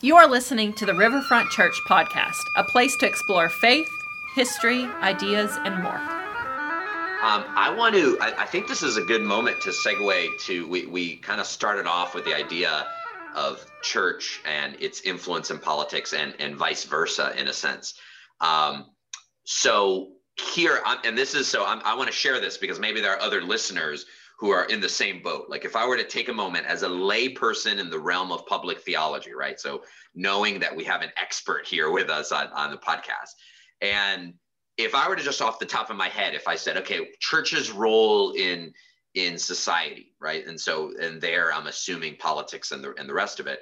You are listening to the Riverfront Church podcast, a place to explore faith, history, ideas, and more. I think this is a good moment to segue to, we kind of started off with the idea of church and its influence in politics and vice versa in a sense. So here, I want to share this because maybe there are other listeners who are in the same boat. Like if I were to take a moment as a lay person in the realm of public theology, right? So knowing that we have an expert here with us on the podcast. And if I were to just off the top of my head, if I said, okay, church's role in society, right? And there I'm assuming politics and the rest of it.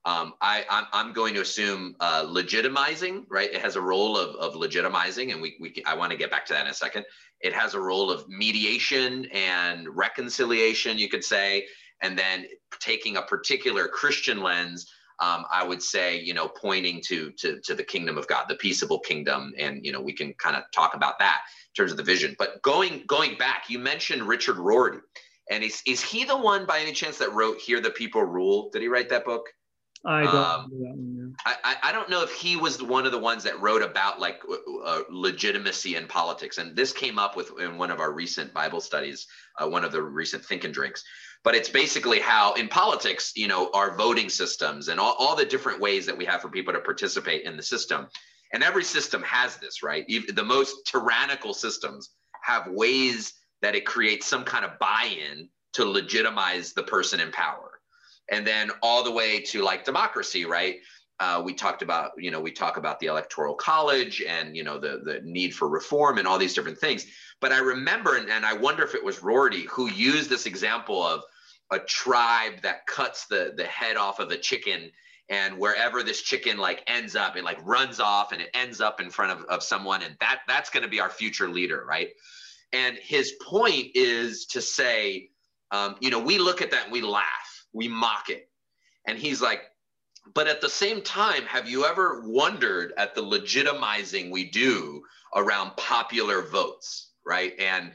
I'm going to assume legitimizing, right? It has a role of legitimizing, and I want to get back to that in a second. It has a role of mediation and reconciliation, you could say, and then taking a particular Christian lens, I would say, pointing to the kingdom of God, the peaceable kingdom, and we can kind of talk about that in terms of the vision. But going back, you mentioned Richard Rorty, and is he the one by any chance that wrote "Here the People Rule"? Did he write that book? I don't know that one. I don't know if he was one of the ones that wrote about legitimacy in politics. And this came up in one of our recent Bible studies, one of the recent Think and Drinks. But it's basically how in politics, our voting systems and all the different ways that we have for people to participate in the system. And every system has this, right? Even the most tyrannical systems have ways that it creates some kind of buy-in to legitimize the person in power. And then all the way to like democracy, right? We talk about the Electoral College and, the need for reform and all these different things. But I remember, and I wonder if it was Rorty who used this example of a tribe that cuts the head off of a chicken, and wherever this chicken ends up, it runs off and it ends up in front of someone. And that's going to be our future leader, right? And his point is to say, we look at that and we laugh. We mock it. And he's like, but at the same time, have you ever wondered at the legitimizing we do around popular votes, right? And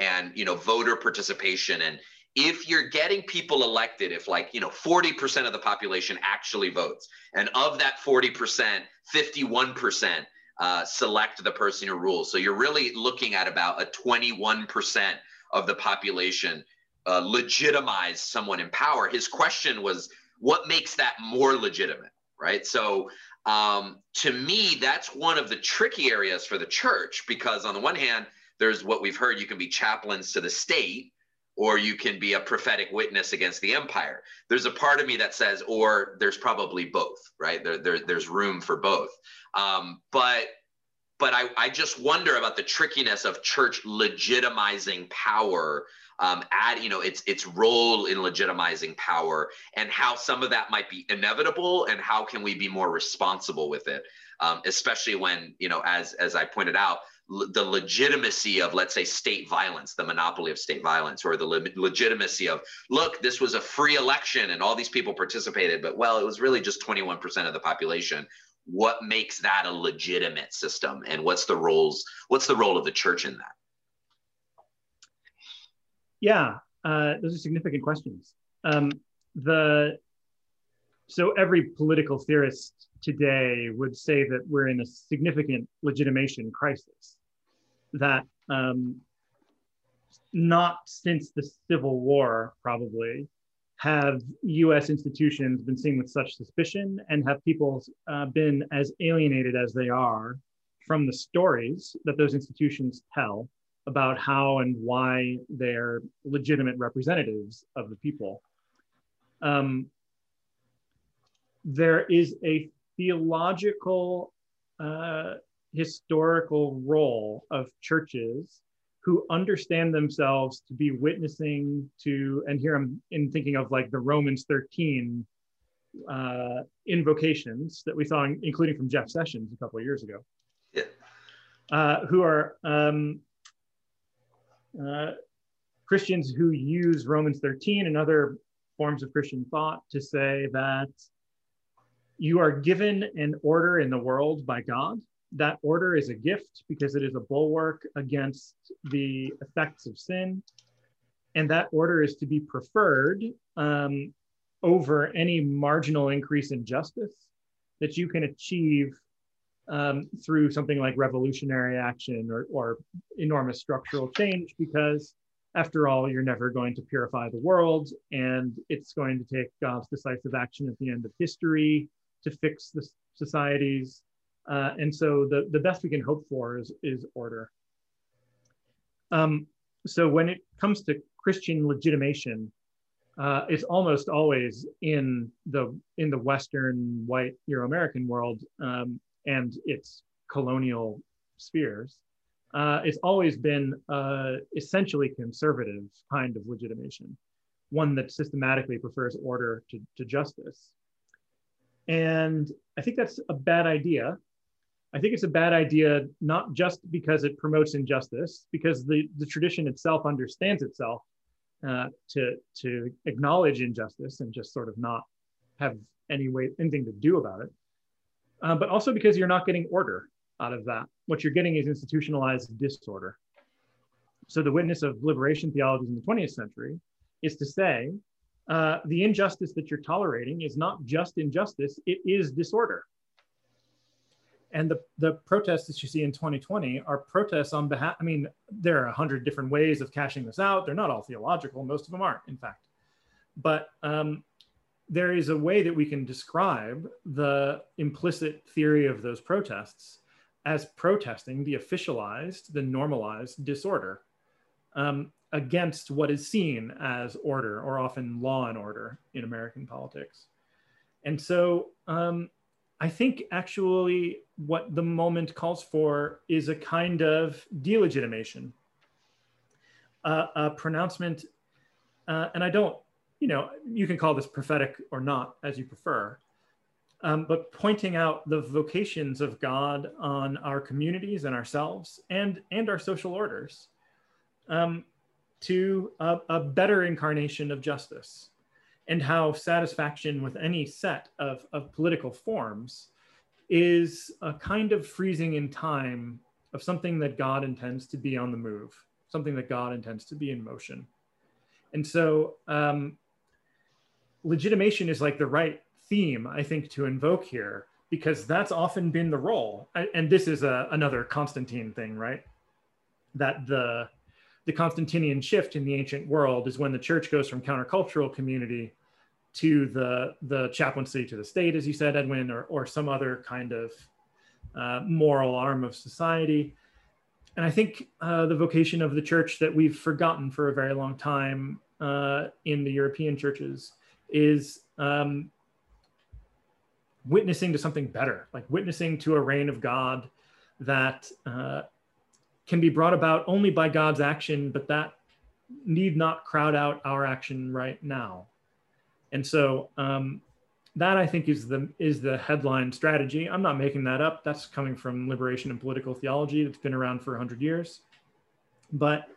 voter participation. And if you're getting people elected, if 40% of the population actually votes, and of that 40%, 51% select the person who rules. So you're really looking at about a 21% of the population legitimize someone in power. His question was, what makes that more legitimate, right? So to me, that's one of the tricky areas for the church, because on the one hand, there's what we've heard, you can be chaplains to the state, or you can be a prophetic witness against the empire. There's a part of me that says, or there's probably both, right? There's room for both. But I just wonder about the trickiness of church legitimizing power, its role in legitimizing power, and how some of that might be inevitable, and how can we be more responsible with it, especially when, as I pointed out, the legitimacy of, let's say, state violence, the monopoly of state violence, or the legitimacy of, look, this was a free election and all these people participated, but it was really just 21% of the population. What makes that a legitimate system, and what's the role of the church in that? Yeah, those are significant questions. So every political theorist today would say that we're in a significant legitimation crisis, that not since the Civil War, probably, have US institutions been seen with such suspicion, and have people been as alienated as they are from the stories that those institutions tell about how and why they're legitimate representatives of the people. There is a theological, historical role of churches who understand themselves to be witnessing to, and here I'm thinking of the Romans 13 invocations that we saw, including from Jeff Sessions a couple of years ago, who are Christians who use Romans 13 and other forms of Christian thought to say that you are given an order in the world by God. That order is a gift because it is a bulwark against the effects of sin. And that order is to be preferred over any marginal increase in justice that you can achieve through something like revolutionary action or enormous structural change, because after all, you're never going to purify the world, and it's going to take God's decisive action at the end of history to fix the societies. And so the best we can hope for is order. So when it comes to Christian legitimation, it's almost always in the Western white Euro-American world and its colonial spheres. It's always been essentially conservative kind of legitimation, one that systematically prefers order to justice. And I think that's a bad idea. I think it's a bad idea, not just because it promotes injustice, because the tradition itself understands itself to acknowledge injustice and just sort of not have anything to do about it. But also because you're not getting order out of that. What you're getting is institutionalized disorder. So the witness of liberation theologies in the 20th century is to say, the injustice that you're tolerating is not just injustice, it is disorder. And the protests that you see in 2020 are protests on behalf, I mean, there are 100 different ways of cashing this out. They're not all theological, most of them aren't, in fact. But there is a way that we can describe the implicit theory of those protests as protesting the officialized, the normalized disorder against what is seen as order, or often law and order in American politics. And so I think actually what the moment calls for is a kind of delegitimation, a pronouncement, and I don't, you can call this prophetic or not, as you prefer, but pointing out the vocations of God on our communities and ourselves and our social orders to a better incarnation of justice, and how satisfaction with any set of political forms is a kind of freezing in time of something that God intends to be on the move, something that God intends to be in motion. And so legitimation is like the right theme, I think, to invoke here, because that's often been the role. And this is another Constantine thing, right? That the Constantinian shift in the ancient world is when the church goes from countercultural community to the chaplaincy to the state, as you said, Edwin, or some other kind of moral arm of society. And I think the vocation of the church that we've forgotten for a very long time in the European churches is witnessing to something better, like witnessing to a reign of God that can be brought about only by God's action, but that need not crowd out our action right now. And so that, I think, is the headline strategy. I'm not making that up. That's coming from liberation and political theology that's been around for 100 years. But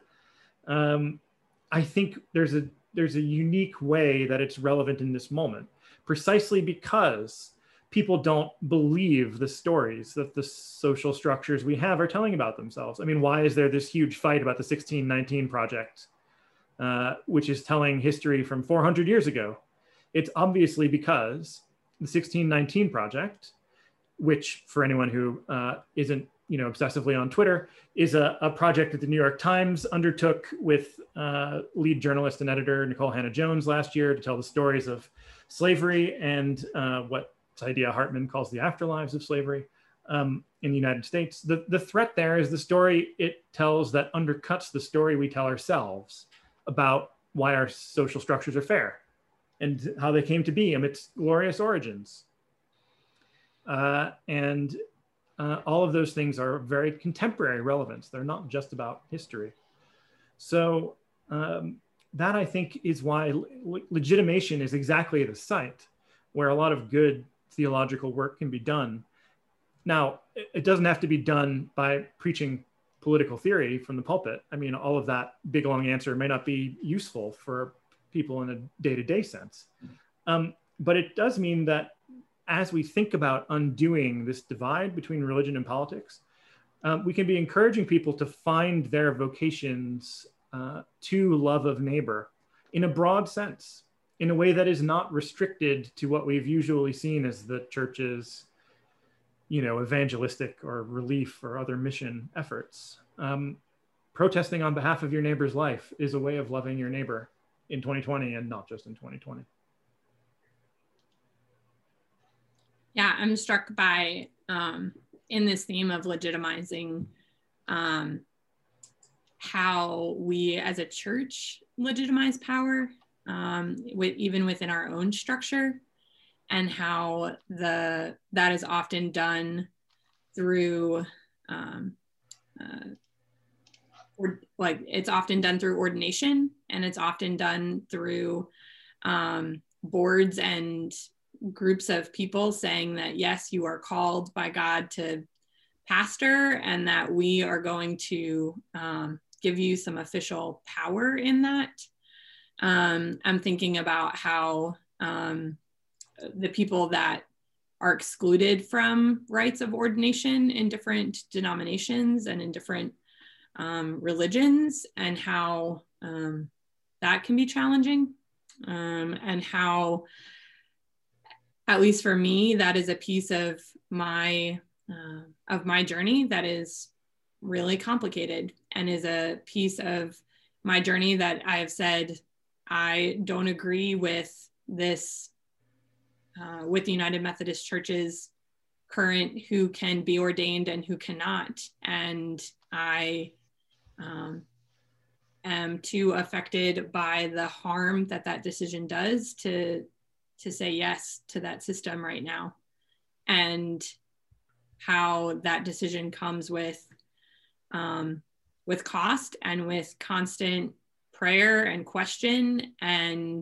I think there's a unique way that it's relevant in this moment, precisely because people don't believe the stories that the social structures we have are telling about themselves. I mean, why is there this huge fight about the 1619 Project, which is telling history from 400 years ago? It's obviously because the 1619 Project, which for anyone who isn't obsessively on Twitter, is a project that the New York Times undertook with lead journalist and editor Nicole Hannah-Jones last year to tell the stories of slavery and what Saidiya Hartman calls the afterlives of slavery in the United States. The threat there is the story it tells that undercuts the story we tell ourselves about why our social structures are fair and how they came to be amidst glorious origins. And all of those things are very contemporary relevance. They're not just about history. So that, I think, is why legitimation is exactly the site where a lot of good theological work can be done. Now, it doesn't have to be done by preaching political theory from the pulpit. I mean, all of that big, long answer may not be useful for people in a day-to-day sense. But it does mean that as we think about undoing this divide between religion and politics, we can be encouraging people to find their vocations to love of neighbor in a broad sense, in a way that is not restricted to what we've usually seen as the church's evangelistic or relief or other mission efforts. Protesting on behalf of your neighbor's life is a way of loving your neighbor in 2020 and not just in 2020. Yeah, I'm struck by, in this theme of legitimizing, how we as a church legitimize power, even within our own structure, and how that is often done through, it's often done through ordination, and it's often done through boards and groups of people saying that, yes, you are called by God to pastor, and that we are going to give you some official power in that. I'm thinking about how the people that are excluded from rites of ordination in different denominations and in different religions, and how that can be challenging, and how, at least for me, that is a piece of my journey that is really complicated, and is a piece of my journey that I have said I don't agree with this, with the United Methodist Church's current who can be ordained and who cannot, and I am too affected by the harm that decision does to say yes to that system right now, and how that decision comes with cost and with constant prayer and question, and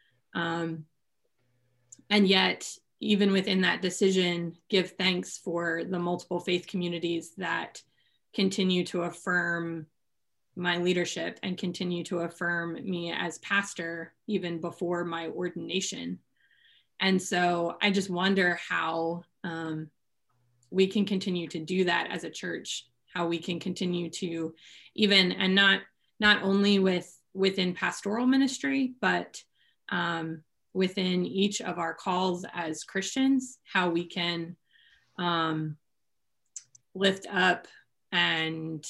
yet even within that decision, give thanks for the multiple faith communities that continue to affirm my leadership and continue to affirm me as pastor even before my ordination. And so I just wonder how we can continue to do that as a church, how we can continue to even, and not only within pastoral ministry, but within each of our calls as Christians, how we can lift up and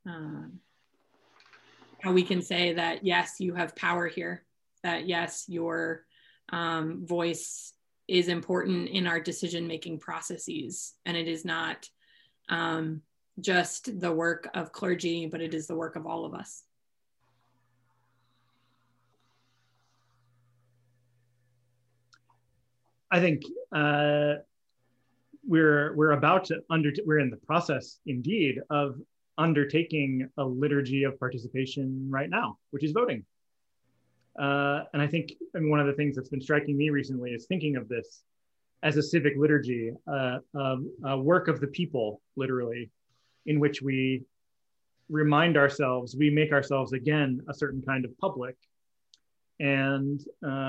how we can say that, yes, you have power here, that yes, your voice is important in our decision-making processes. And it is not just the work of clergy, but it is the work of all of us. I think we're about to we're in the process indeed of undertaking a liturgy of participation right now, which is voting. And I think, one of the things that's been striking me recently is thinking of this as a civic liturgy, a work of the people, literally, in which we remind ourselves, we make ourselves again a certain kind of public, and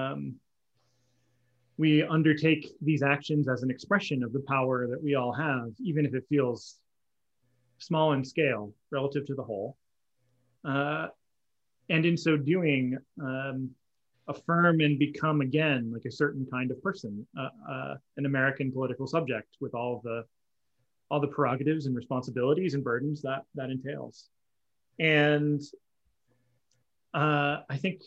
we undertake these actions as an expression of the power that we all have, even if it feels small in scale relative to the whole. And in so doing, affirm and become again like a certain kind of person, an American political subject with all the prerogatives and responsibilities and burdens that entails. And I think,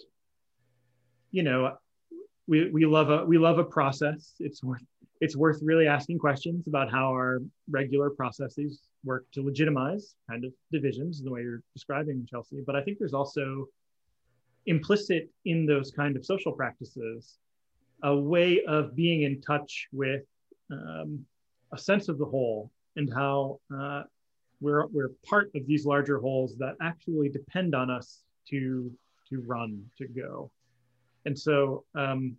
we love a process. It's worth really asking questions about how our regular processes work to legitimize kind of divisions the way you're describing, Chelsea. But I think there's also implicit in those kind of social practices a way of being in touch with a sense of the whole, and how we're part of these larger wholes that actually depend on us to go. And so I'm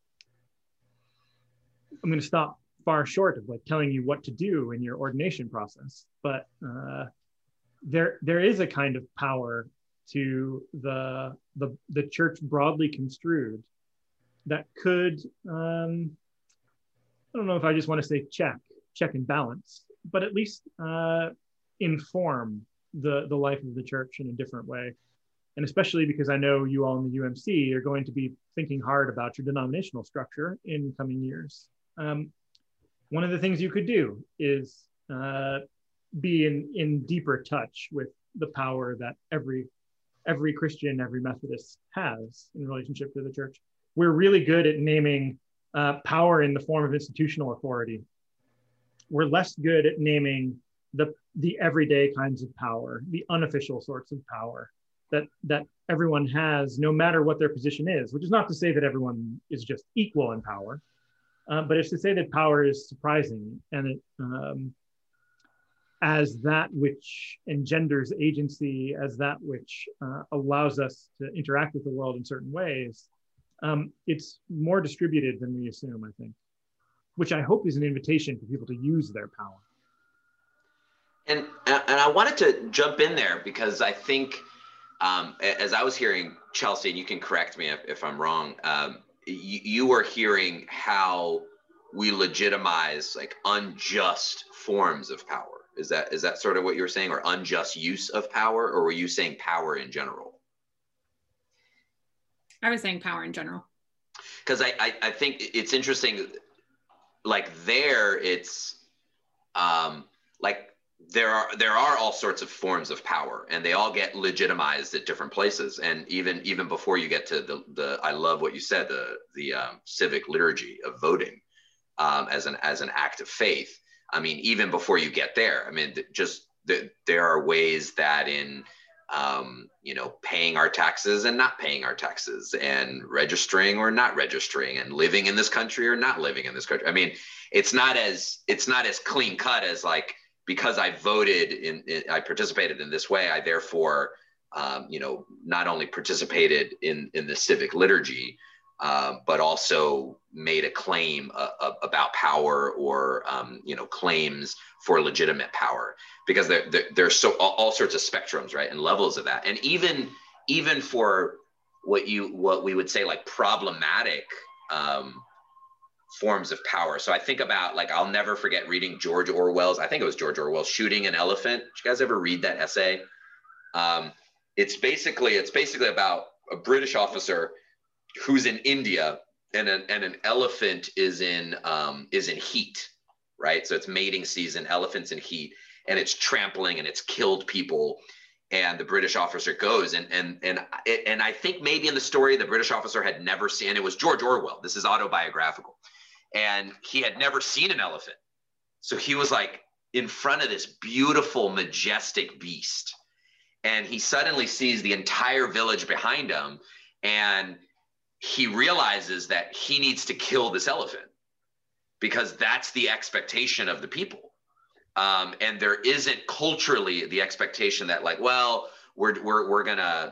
going to stop far short of telling you what to do in your ordination process, but there is a kind of power to the church broadly construed that could, I don't know if I just want to say check and balance, but at least inform the life of the church in a different way. And especially because I know you all in the UMC are going to be thinking hard about your denominational structure in coming years. one of the things you could do is be in deeper touch with the power that every Christian, every Methodist has in relationship to the church. We're really good at naming power in the form of institutional authority. We're less good at naming the everyday kinds of power, the unofficial sorts of power that everyone has, no matter what their position is, which is not to say that everyone is just equal in power, but it's to say that power is surprising, and it, as that which engenders agency, as that which allows us to interact with the world in certain ways, it's more distributed than we assume, I think, which I hope is an invitation for people to use their power. And I wanted to jump in there because I think, as I was hearing Chelsea, and you can correct me if I'm wrong, you were hearing how we legitimize like unjust forms of power. Is that sort of what you were saying, or unjust use of power, or were you saying power in general? I was saying power in general. Because I think it's interesting, like there it's like there are all sorts of forms of power, and they all get legitimized at different places. And even before you get to the I love what you said, the civic liturgy of voting as an act of faith. I mean, even before you get there, I mean, there are ways that in paying our taxes and not paying our taxes, and registering or not registering, and living in this country or not living in this country. I mean, it's not as clean cut as like, because I voted I participated in this way, I therefore, not only participated in the civic liturgy, but also made a claim about power, or claims for legitimate power, because there's all sorts of spectrums, right, and levels of that, and even for what we would say like problematic forms of power. So I think about, like, I'll never forget reading George Orwell's, I think it was George Orwell's Shooting an Elephant. Did you guys ever read that essay? It's basically about a British officer who's in India, and an elephant is in heat, right? So it's mating season, elephants in heat, and it's trampling and it's killed people. And the British officer goes and I think maybe in the story, the British officer had never seen, it was George Orwell, this is autobiographical, and he had never seen an elephant. So he was like in front of this beautiful, majestic beast, and he suddenly sees the entire village behind him, and he realizes that he needs to kill this elephant because that's the expectation of the people. And there isn't culturally the expectation that, like, well, we're gonna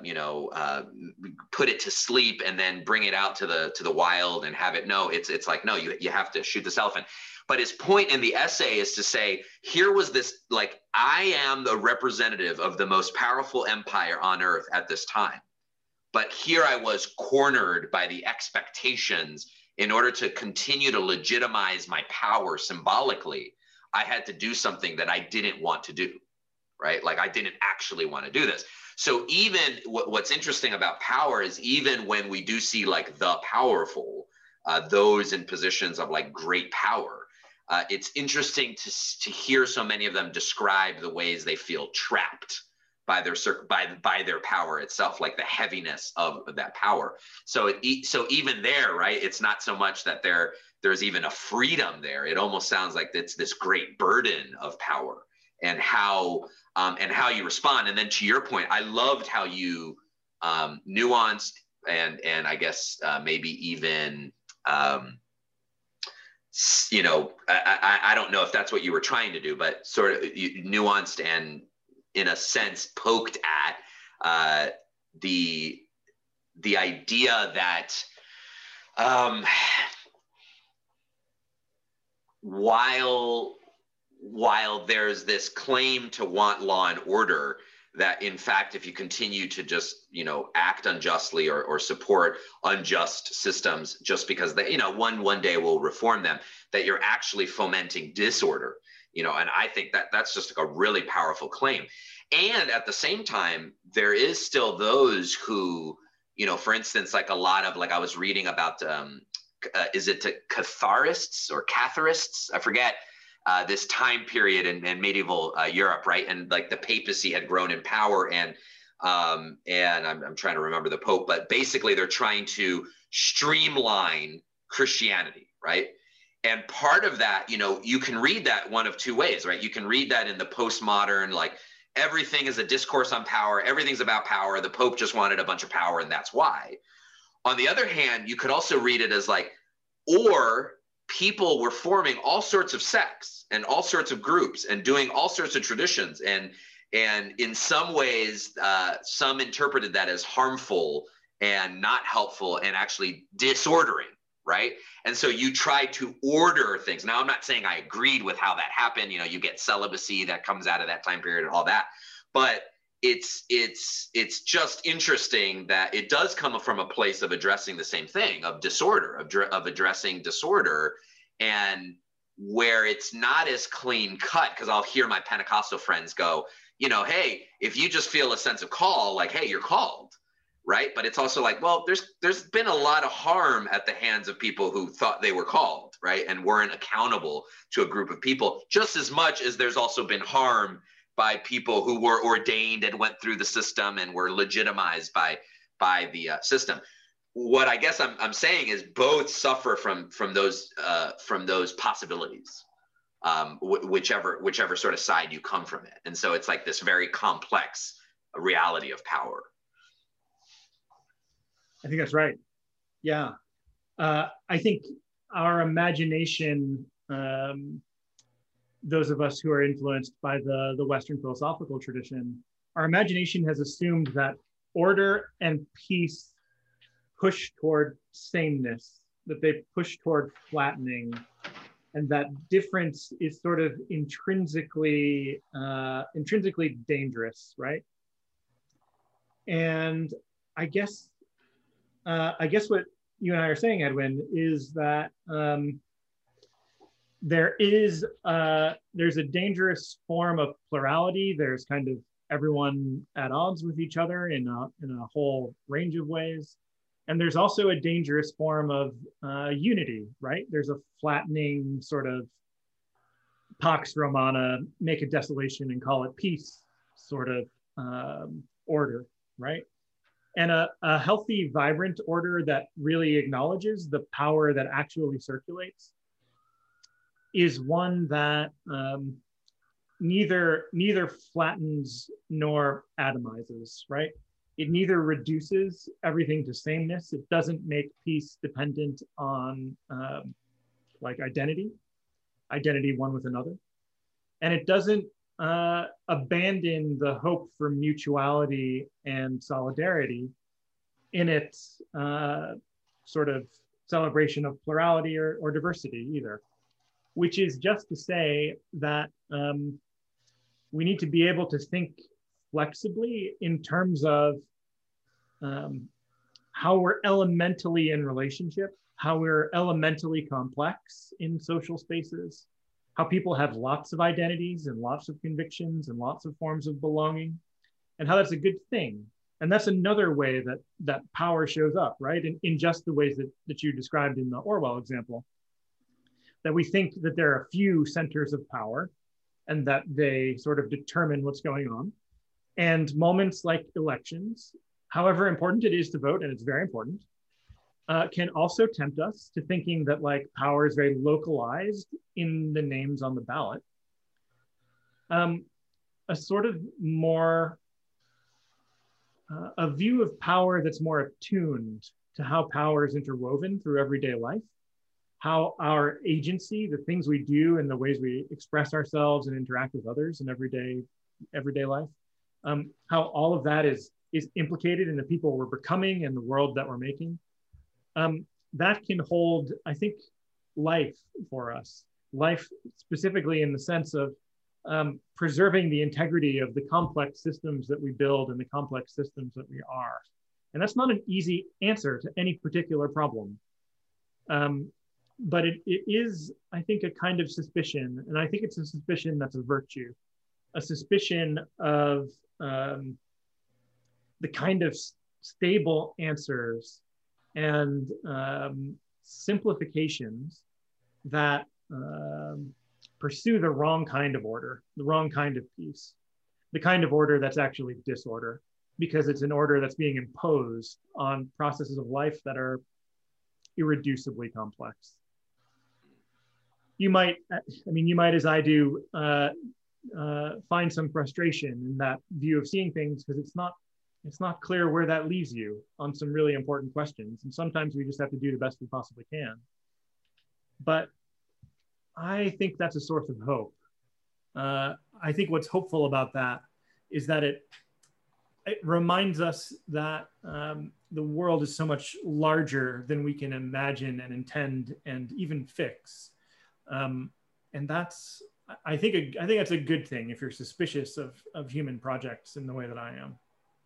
put it to sleep and then bring it out to the wild and have it. No, it's like, no, you have to shoot this elephant. But his point in the essay is to say, here was this, like, I am the representative of the most powerful empire on earth at this time, but here I was cornered by the expectations. In order to continue to legitimize my power symbolically, I had to do something that I didn't want to do, right? Like, I didn't actually want to do this. So even what's interesting about power is, even when we do see like the powerful, those in positions of like great power, it's interesting to hear so many of them describe the ways they feel trapped by their power itself, like the heaviness of that power. So even there, right, it's not so much that there's even a freedom there. It almost sounds like it's this great burden of power, and how you respond. And then to your point, I loved how you nuanced and I guess maybe even I don't know if that's what you were trying to do, but sort of nuanced and in a sense poked at the idea that while there's this claim to want law and order, that in fact, if you continue to just, act unjustly or support unjust systems just because they, one day will reform them, that you're actually fomenting disorder, and I think that's just like a really powerful claim. And at the same time, there is still those who, for instance, like a lot of, like I was reading about is it to Catharists or Catharists? I forget. This time period in medieval Europe, right? And like the papacy had grown in power, and I'm trying to remember the Pope, but basically they're trying to streamline Christianity, right? And part of that, you can read that one of two ways, right? You can read that in the postmodern, like everything is a discourse on power, everything's about power. The Pope just wanted a bunch of power, and that's why. On the other hand, you could also read it as like, or people were forming all sorts of sects and all sorts of groups and doing all sorts of traditions, and in some ways some interpreted that as harmful and not helpful and actually disordering, right? And so you try to order things. Now, I'm not saying I agreed with how that happened. You get celibacy that comes out of that time period and all that, but it's just interesting that it does come from a place of addressing the same thing, of disorder, of addressing disorder, and where it's not as clean cut, because I'll hear my Pentecostal friends go, hey, if you just feel a sense of call, like, hey, you're called, right? But it's also like, well, there's been a lot of harm at the hands of people who thought they were called, right? And weren't accountable to a group of people, just as much as there's also been harm by people who were ordained and went through the system and were legitimized by the system. What I guess I'm saying is both suffer from those possibilities, whichever sort of side you come from it. And so it's like this very complex reality of power. I think that's right. Yeah. I think our imagination, those of us who are influenced by the Western philosophical tradition, our imagination has assumed that order and peace push toward sameness, that they push toward flattening, and that difference is sort of intrinsically dangerous, right? And I guess what you and I are saying, Edwin, is that there's a dangerous form of plurality. There's kind of everyone at odds with each other in a whole range of ways. And there's also a dangerous form of unity, right? There's a flattening sort of Pax Romana, make a desolation and call it peace sort of order, right? And a healthy, vibrant order that really acknowledges the power that actually circulates is one that neither flattens nor atomizes, right? It neither reduces everything to sameness. It doesn't make peace dependent on like identity one with another. And it doesn't abandon the hope for mutuality and solidarity in its sort of celebration of plurality or diversity either, which is just to say that we need to be able to think flexibly in terms of how we're elementally in relationship, how we're elementally complex in social spaces, how people have lots of identities and lots of convictions and lots of forms of belonging, and how that's a good thing. And that's another way that power shows up, right? In just the ways that you described in the Orwell example, that we think that there are a few centers of power and that they sort of determine what's going on. And moments like elections, however important it is to vote, and it's very important, can also tempt us to thinking that like power is very localized in the names on the ballot. A sort of more, a view of power that's more attuned to how power is interwoven through everyday life, how our agency, the things we do and the ways we express ourselves and interact with others in everyday life, how all of that is implicated in the people we're becoming and the world that we're making. That can hold, I think, life for us. Life specifically in the sense of preserving the integrity of the complex systems that we build and the complex systems that we are. And that's not an easy answer to any particular problem. But it is, I think, a kind of suspicion. And I think it's a suspicion that's a virtue, a suspicion of the kind of stable answers and simplifications that pursue the wrong kind of order, the wrong kind of peace, the kind of order that's actually disorder, because it's an order that's being imposed on processes of life that are irreducibly complex. You might, as I do, find some frustration in that view of seeing things, because it's not clear where that leaves you on some really important questions. And sometimes we just have to do the best we possibly can. But I think that's a source of hope. I think what's hopeful about that is that it reminds us that the world is so much larger than we can imagine and intend and even fix. And I think that's a good thing if you're suspicious of human projects in the way that I am.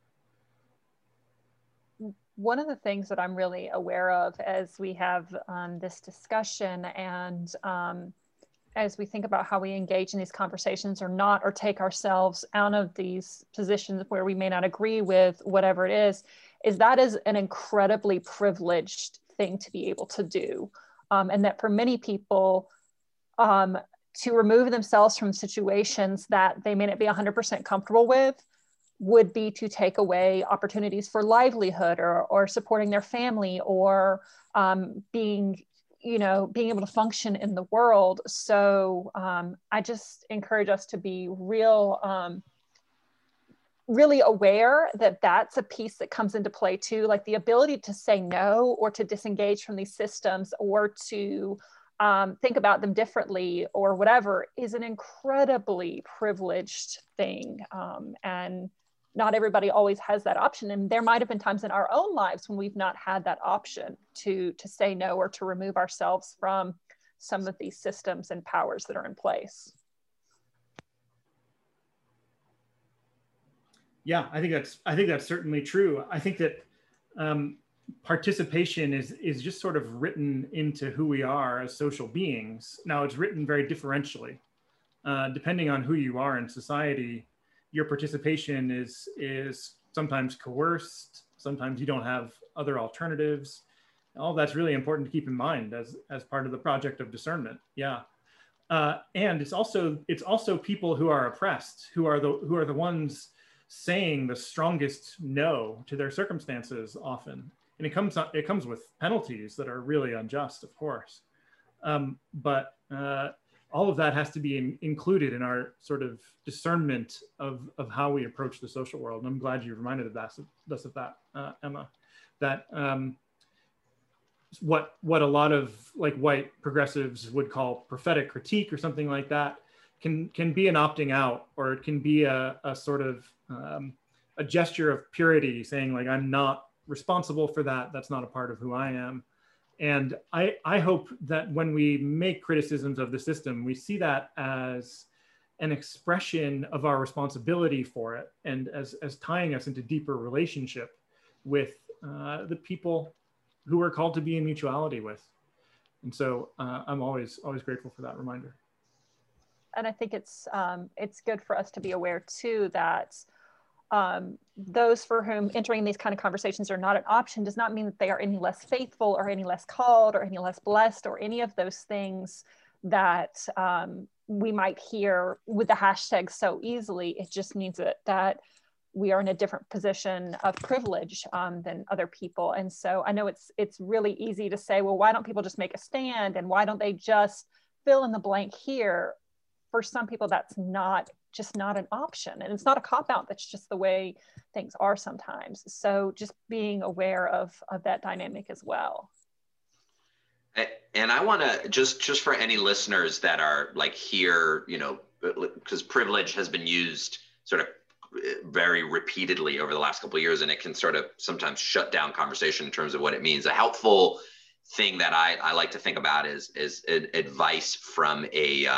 One of the things that I'm really aware of as we have this discussion, and as we think about how we engage in these conversations or not, or take ourselves out of these positions where we may not agree with whatever it is that is an incredibly privileged thing to be able to do. And that for many people, to remove themselves from situations that they may not be 100% comfortable with would be to take away opportunities for livelihood or supporting their family, or being able to function in the world. So I just encourage us to be really aware that that's a piece that comes into play too, like the ability to say no, or to disengage from these systems, or to think about them differently, or whatever, is an incredibly privileged thing. And not everybody always has that option. And there might have been times in our own lives when we've not had that option to say no, or to remove ourselves from some of these systems and powers that are in place. Yeah, I think that's certainly true. I think that participation is just sort of written into who we are as social beings. Now, it's written very differentially. Depending on who you are in society, your participation is sometimes coerced, sometimes you don't have other alternatives. All that's really important to keep in mind as part of the project of discernment. Yeah. And it's also people who are oppressed, who are the ones saying the strongest no to their circumstances often. And it comes with penalties that are really unjust, of course. But all of that has to be included in our sort of discernment of how we approach the social world. And I'm glad you reminded us of that, Emma. That what a lot of like white progressives would call prophetic critique or something like that can be an opting out, or it can be a sort of a gesture of purity, saying like, I'm not responsible for that. That's not a part of who I am. And I hope that when we make criticisms of the system, we see that as an expression of our responsibility for it, and as tying us into deeper relationship with the people who we're called to be in mutuality with. And so I'm always grateful for that reminder. And I think it's good for us to be aware too that those for whom entering these kind of conversations are not an option does not mean that they are any less faithful or any less called or any less blessed or any of those things that we might hear with the hashtag so easily. It just means that we are in a different position of privilege than other people. And so I know it's really easy to say, well, why don't people just make a stand? And why don't they just fill in the blank here? For some people, that's just not an option. And it's not a cop-out. That's just the way things are sometimes. So just being aware of that dynamic as well. And I want to just for any listeners that are like here, because privilege has been used sort of very repeatedly over the last couple of years, and it can sort of sometimes shut down conversation in terms of what it means. A helpful thing that I like to think about is advice from a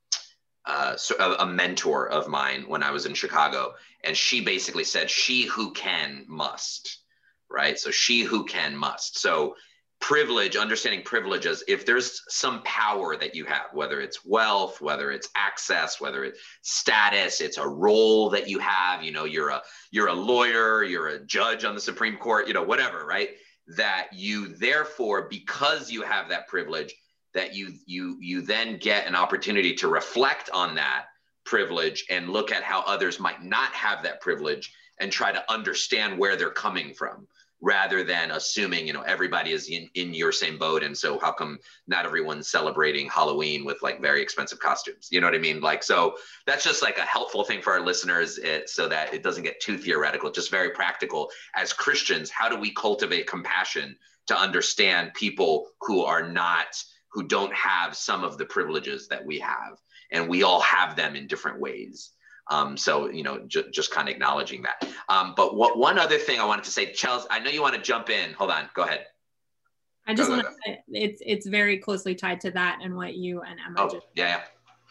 mentor of mine when I was in Chicago. And she basically said, she who can must, right? So she who can must. So privilege, understanding privilege as if there's some power that you have, whether it's wealth, whether it's access, whether it's status, it's a role that you have, you're a lawyer, you're a judge on the Supreme Court, whatever, right? that you therefore, because you have that privilege, that you then get an opportunity to reflect on that privilege and look at how others might not have that privilege and try to understand where they're coming from, rather than assuming, you know, everybody is in your same boat. And so how come not everyone's celebrating Halloween with like very expensive costumes? You know what I mean? Like, so that's just like a helpful thing for our listeners, so that it doesn't get too theoretical, just very practical. As Christians, how do we cultivate compassion to understand people who don't have some of the privileges that we have? And we all have them in different ways. So, you know, just kind of acknowledging that. But one other thing I wanted to say, Chelsea, I know you want to jump in. Hold on, go ahead. I just want to say it's very closely tied to that and what you and Emma just yeah.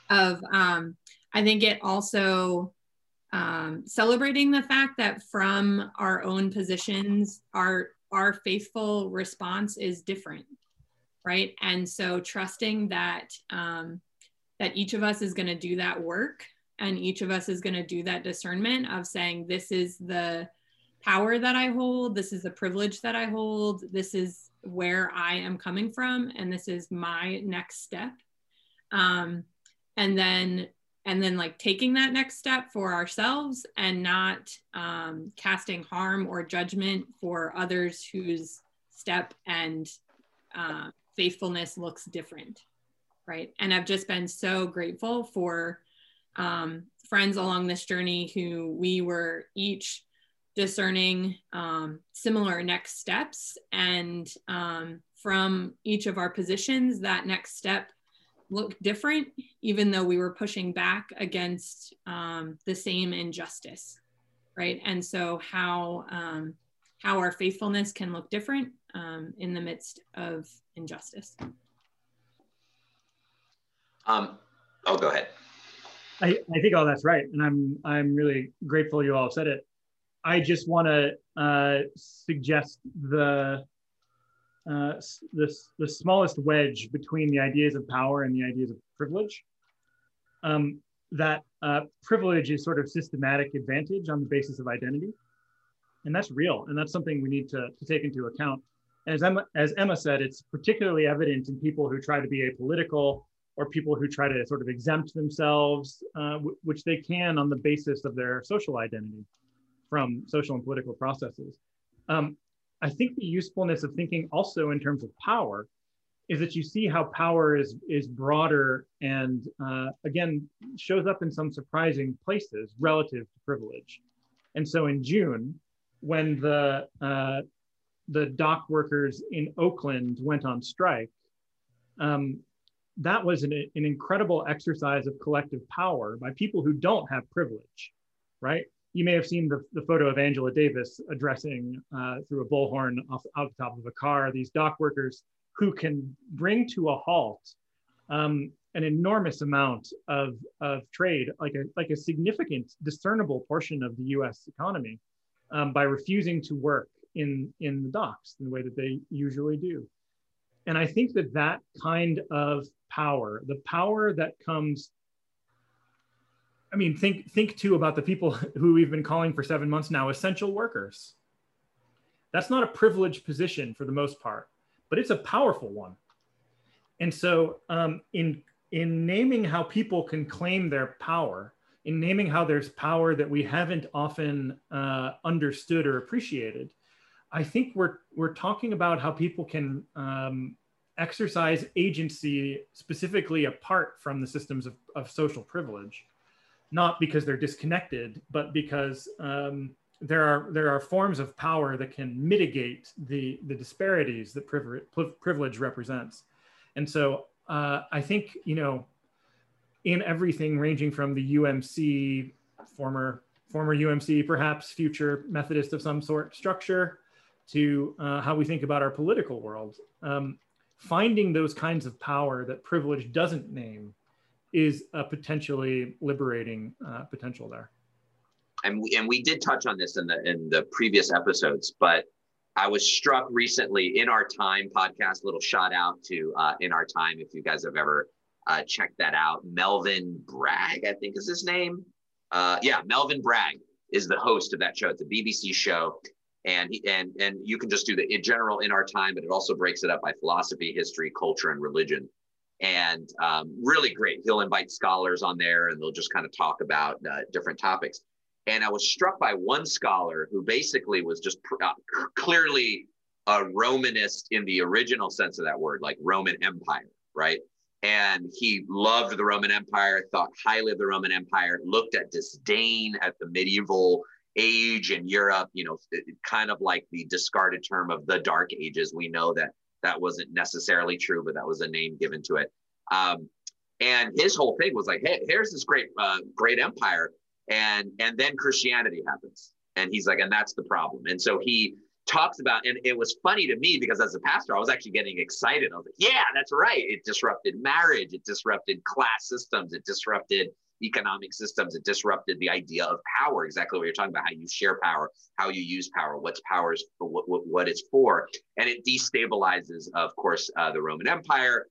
I think it also celebrating the fact that from our own positions, our faithful response is different, right? And so trusting that that each of us is going to do that work, and each of us is going to do that discernment of saying, this is the power that I hold, this is the privilege that I hold, this is where I am coming from, and this is my next step. And then like taking that next step for ourselves, and not casting harm or judgment for others whose step and faithfulness looks different, right? And I've just been so grateful for friends along this journey who we were each discerning similar next steps, and from each of our positions, that next step looked different, even though we were pushing back against the same injustice, right? And so how our faithfulness can look different in the midst of injustice. Go ahead. I think all that's right, and I'm really grateful you all have said it. I just want to suggest the smallest wedge between the ideas of power and the ideas of privilege. That privilege is sort of systematic advantage on the basis of identity, and that's real, and that's something we need to take into account. As Emma said, it's particularly evident in people who try to be apolitical, or people who try to sort of exempt themselves, which they can on the basis of their social identity from social and political processes. I think the usefulness of thinking also in terms of power is that you see how power is broader and again, shows up in some surprising places relative to privilege. And so in June, when the dock workers in Oakland went on strike, that was an incredible exercise of collective power by people who don't have privilege, right? You may have seen the photo of Angela Davis addressing through a bullhorn out the top of a car, these dock workers who can bring to a halt an enormous amount of trade, like a significant discernible portion of the US economy by refusing to work in the docks in the way that they usually do. And I think that kind of power, the power that comes, I mean, think too about the people who we've been calling for 7 months now essential workers. That's not a privileged position for the most part, but it's a powerful one. And so in naming how people can claim their power, in naming how there's power that we haven't often understood or appreciated, I think we're talking about how people can exercise agency specifically apart from the systems of social privilege, not because they're disconnected, but because there are forms of power that can mitigate the disparities that privilege represents. And so I think, you know, in everything ranging from the UMC, former UMC, perhaps future Methodist of some sort structure, to how we think about our political world. Finding those kinds of power that privilege doesn't name is a potentially liberating potential there. And we did touch on this in the previous episodes, but I was struck recently in Our Time podcast, little shout out to In Our Time, if you guys have ever checked that out. Melvin Bragg, I think is his name. Yeah, Melvin Bragg is the host of that show. It's a BBC show. And you can just do the in general in our time, but it also breaks it up by philosophy, history, culture, and religion. And really great. He'll invite scholars on there, and they'll just kind of talk about different topics. And I was struck by one scholar who basically was just clearly a Romanist in the original sense of that word, like Roman Empire, right? And he loved the Roman Empire, thought highly of the Roman Empire, looked at disdain at the medieval age in Europe, you know, kind of like the discarded term of the Dark Ages. We know that that wasn't necessarily true, but that was a name given to it. And his whole thing was like, hey, here's this great empire. And then Christianity happens. And he's like, and that's the problem. And so he talks about, and it was funny to me because as a pastor, I was actually getting excited. I was like, yeah, that's right. It disrupted marriage. It disrupted class systems. It disrupted economic systems. It disrupted the idea of power, exactly what you're talking about, how you share power, how you use power, what's power is, what it's for. And it destabilizes, of course, the Roman Empire.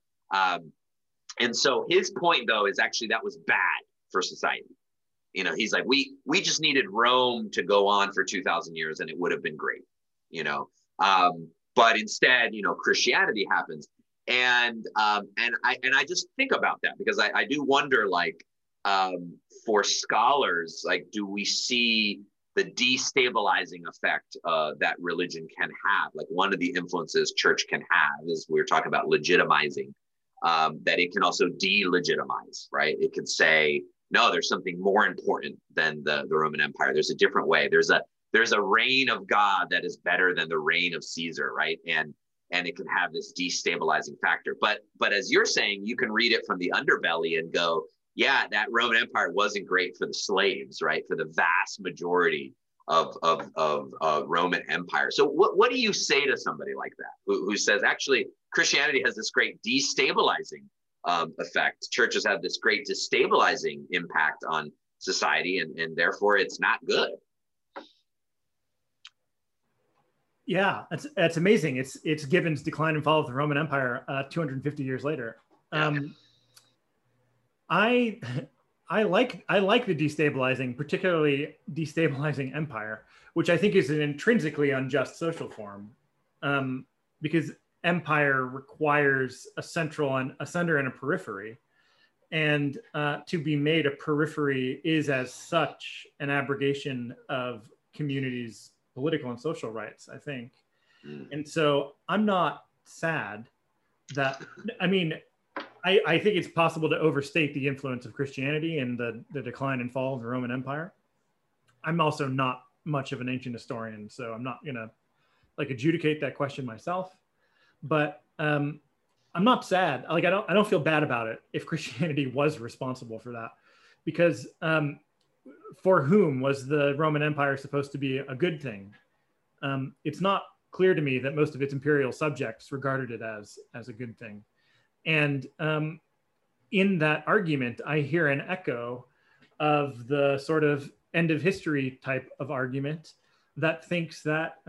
And so his point, though, is actually that was bad for society. You know, he's like, we just needed Rome to go on for 2,000 years and it would have been great, you know. But instead, you know, Christianity happens. And I just think about that because I do wonder, like, for scholars, like, do we see the destabilizing effect that religion can have? Like, one of the influences church can have is, we were talking about legitimizing, that it can also delegitimize, right? It can say, no, there's something more important than the Roman Empire. There's a different way. There's a reign of God that is better than the reign of Caesar, right? And it can have this destabilizing factor. But as you're saying, you can read it from the underbelly and go, yeah, that Roman Empire wasn't great for the slaves, right? For the vast majority of Roman Empire. So what do you say to somebody like that who says, actually, Christianity has this great destabilizing effect. Churches have this great destabilizing impact on society, and therefore it's not good. Yeah, that's amazing. It's Gibbon's Decline and Fall of the Roman Empire 250 years later. Yeah. I like the destabilizing, particularly destabilizing empire, which I think is an intrinsically unjust social form, because empire requires a central and a center and a periphery, and to be made a periphery is as such an abrogation of communities' political and social rights, I think. And so I'm not sad that, I mean, I think it's possible to overstate the influence of Christianity and the decline and fall of the Roman Empire. I'm also not much of an ancient historian, so I'm not gonna like adjudicate that question myself. But I'm not sad. Like I don't feel bad about it if Christianity was responsible for that, because for whom was the Roman Empire supposed to be a good thing? It's not clear to me that most of its imperial subjects regarded it as a good thing. And in that argument, I hear an echo of the sort of end of history type of argument that thinks that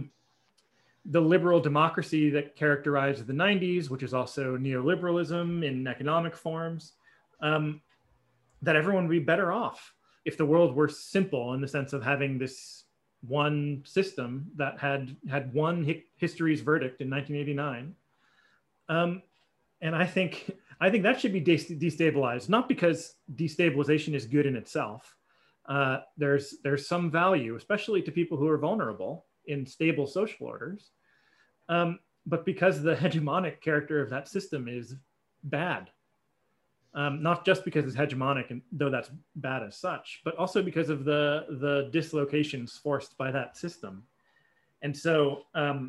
the liberal democracy that characterized the 90s, which is also neoliberalism in economic forms, that everyone would be better off if the world were simple in the sense of having this one system that had one history's verdict in 1989. And I think that should be destabilized, not because destabilization is good in itself. There's some value, especially to people who are vulnerable, in stable social orders, but because the hegemonic character of that system is bad. Not just because it's hegemonic, and though that's bad as such, but also because of the dislocations forced by that system. And so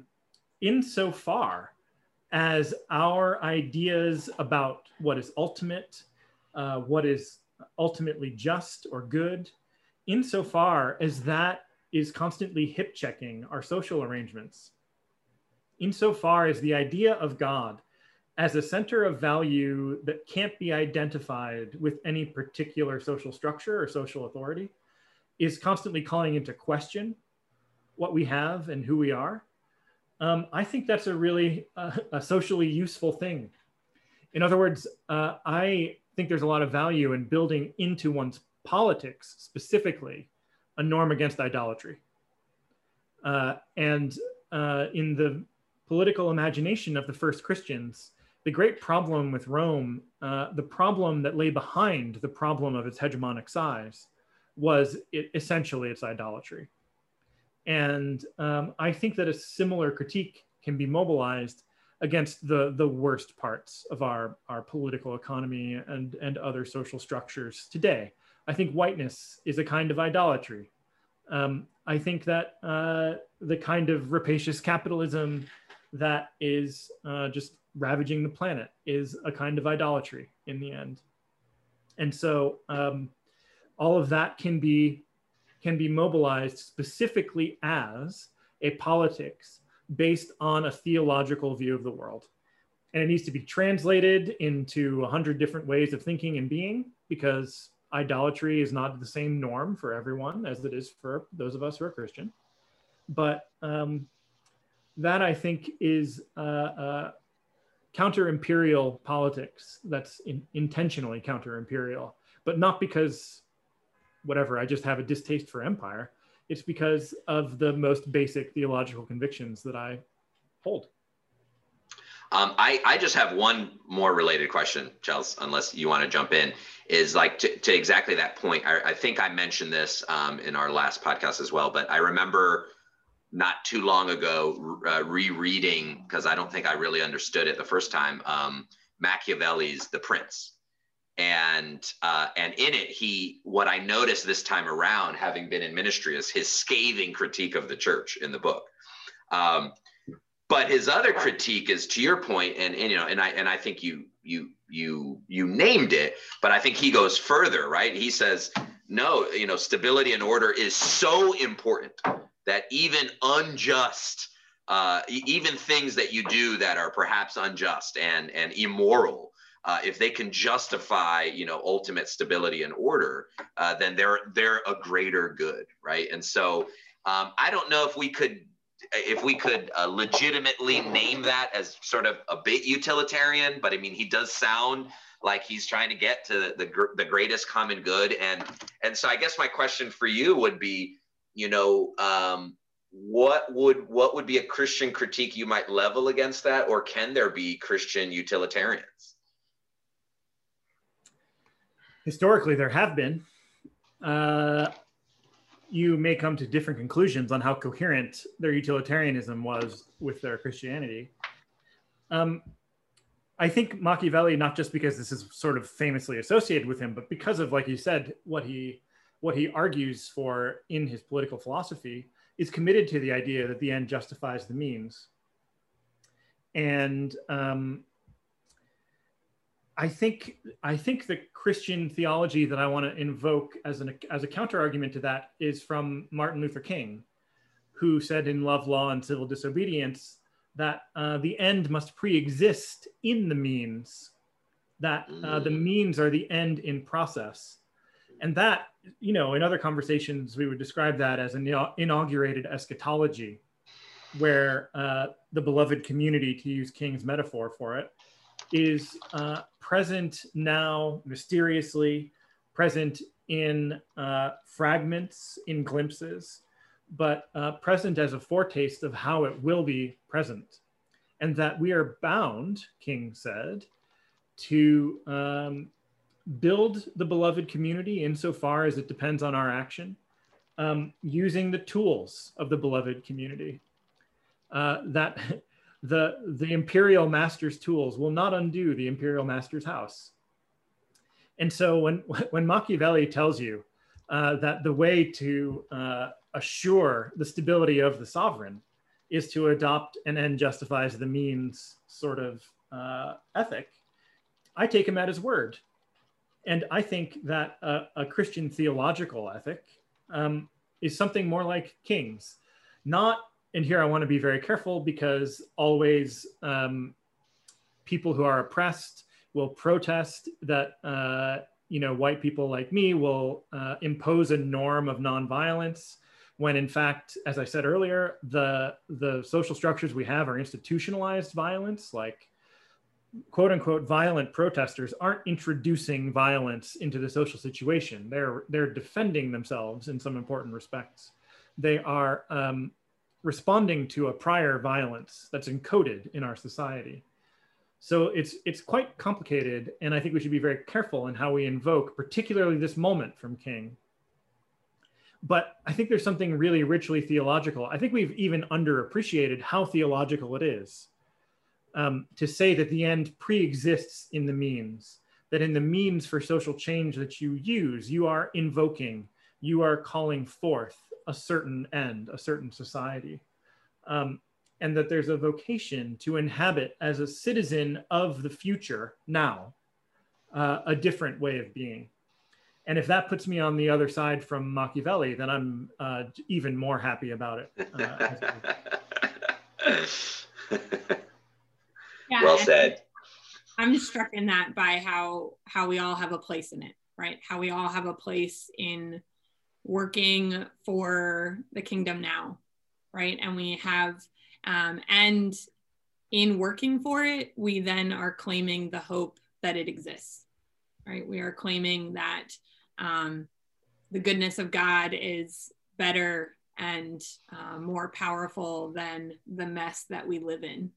insofar as our ideas about what is ultimate, what is ultimately just or good, insofar as that is constantly hip checking our social arrangements, insofar as the idea of God as a center of value that can't be identified with any particular social structure or social authority is constantly calling into question what we have and who we are, I think that's a really a socially useful thing. In other words, I think there's a lot of value in building into one's politics, specifically, a norm against idolatry. And in the political imagination of the first Christians, the great problem with Rome, the problem that lay behind the problem of its hegemonic size, was essentially its idolatry. And I think that a similar critique can be mobilized against the worst parts of our political economy and other social structures today. I think whiteness is a kind of idolatry. I think that the kind of rapacious capitalism that is just ravaging the planet is a kind of idolatry in the end. And so all of that can be mobilized specifically as a politics based on a theological view of the world. And it needs to be translated into 100 different ways of thinking and being, because idolatry is not the same norm for everyone as it is for those of us who are Christian. But that, I think, is counter-imperial politics that's intentionally counter-imperial, but not because, whatever, I just have a distaste for empire. It's because of the most basic theological convictions that I hold. I just have one more related question, Chels, unless you want to jump in, is like to exactly that point. I think I mentioned this in our last podcast as well, but I remember not too long ago rereading, because I don't think I really understood it the first time, Machiavelli's The Prince. And in it, what I noticed this time around, having been in ministry, is his scathing critique of the church in the book. But his other critique is, to your point, and I think you named it, but I think he goes further, right? He says, no, stability and order is so important that even unjust, even things that you do that are perhaps unjust and immoral, if they can justify, ultimate stability and order, then they're a greater good, right? And so I don't know if we could legitimately name that as sort of a bit utilitarian, but I mean, he does sound like he's trying to get to the greatest common good. And so I guess my question for you would be, what would be a Christian critique you might level against that, or can there be Christian utilitarians? Historically, there have been. You may come to different conclusions on how coherent their utilitarianism was with their Christianity. I think Machiavelli, not just because this is sort of famously associated with him, but because of, like you said, what he argues for in his political philosophy, is committed to the idea that the end justifies the means. And I think the Christian theology that I want to invoke as a counter argument to that is from Martin Luther King, who said in Love, Law, and Civil Disobedience that the end must pre-exist in the means, that the means are the end in process. And that, in other conversations, we would describe that as an inaugurated eschatology, where the beloved community, to use King's metaphor for it, is present now, mysteriously, present in fragments, in glimpses, but present as a foretaste of how it will be present. And that we are bound, King said, to build the beloved community insofar as it depends on our action, using the tools of the beloved community. That the imperial master's tools will not undo the imperial master's house. And so when Machiavelli tells you that the way to assure the stability of the sovereign is to adopt an end justifies the means sort of ethic, I take him at his word. And I think that a Christian theological ethic is something more like King's. And here I want to be very careful, because always people who are oppressed will protest that, white people like me will impose a norm of nonviolence, when in fact, as I said earlier, the social structures we have are institutionalized violence. Like, quote unquote, violent protesters aren't introducing violence into the social situation. They're defending themselves in some important respects. They are responding to a prior violence that's encoded in our society. So it's quite complicated, and I think we should be very careful in how we invoke, particularly this moment from King. But I think there's something really richly theological. I think we've even underappreciated how theological it is to say that the end pre-exists in the means, that in the means for social change that you use, you are invoking, you are calling forth a certain end, a certain society. And that there's a vocation to inhabit as a citizen of the future now, a different way of being. And if that puts me on the other side from Machiavelli, then I'm even more happy about it. Yeah, well said. I'm struck in that by how we all have a place in it, right? How we all have a place in working for the kingdom now, right? And we have, and in working for it, we then are claiming the hope that it exists, right? We are claiming that the goodness of God is better and more powerful than the mess that we live in.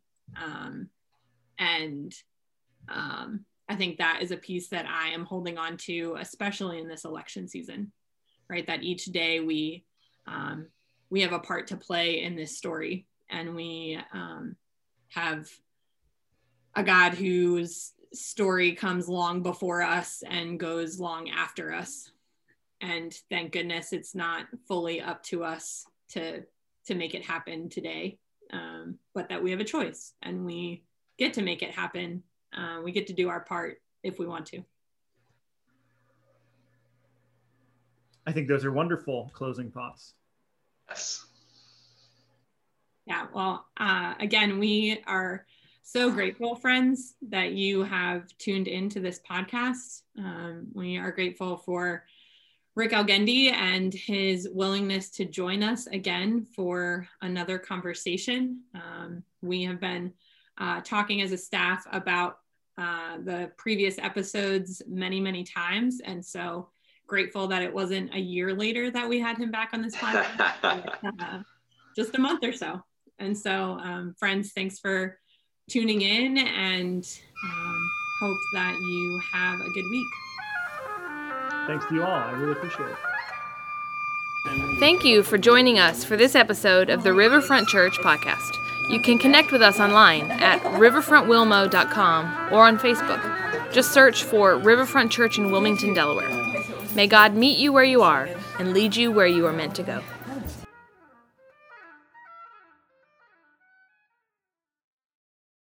I think that is a piece that I am holding on to, especially in this election season, right? That each day we have a part to play in this story, and we have a God whose story comes long before us and goes long after us. And thank goodness it's not fully up to us to make it happen today, but that we have a choice and we get to make it happen. We get to do our part if we want to. I think those are wonderful closing thoughts. Yes. Yeah, well, again, we are so grateful, friends, that you have tuned into this podcast. We are grateful for Rick Algendi and his willingness to join us again for another conversation. We have been talking as a staff about the previous episodes many, many times. And so grateful that it wasn't a year later that we had him back on this podcast, just a month or so. And so, friends, thanks for tuning in, and hope that you have a good week. Thanks to you all. I really appreciate it. Thank you for joining us for this episode of the Riverfront Church podcast. You can connect with us online at riverfrontwilmo.com or on Facebook. Just search for Riverfront Church in Wilmington, Delaware. May God meet you where you are and lead you where you are meant to go.